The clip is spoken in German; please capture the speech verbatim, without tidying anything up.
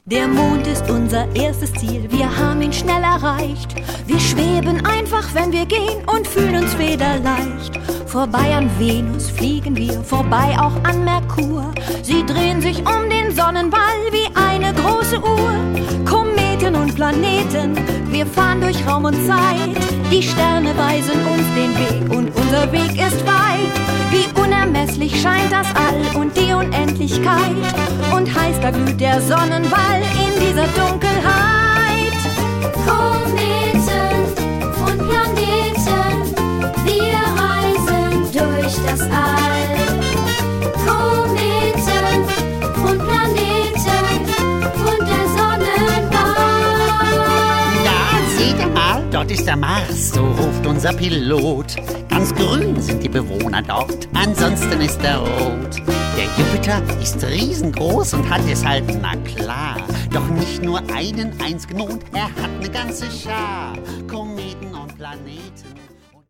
Der Mond ist unser erstes Ziel, wir haben ihn schnell erreicht. Wir schweben einfach, wenn wir gehen und fühlen uns federleicht. Vorbei an Venus fliegen wir, vorbei auch an Merkur. Sie drehen sich um den Sonnenball wie eine große Uhr. Kometen und Planeten, wir fahren durch Raum und Zeit. Die Sterne weisen uns den Weg und unser Weg ist weit. Wie unermesslich scheint das All und die Unendlichkeit. Und heiß da glüht der Sonnenball in dieser Dunkelheit. Kometen und Planeten, wir reisen durch das All. Kometen und Planeten und der Sonnenball. Da, seht mal, dort ist der Mars, so ruft unser Pilot. Ganz grün sind die Bewohner dort, ansonsten ist er rot. Der Jupiter ist riesengroß und hat deshalb, na klar, doch nicht nur einen einzigen Mond, er hat eine ganze Schar Kometen und Planeten.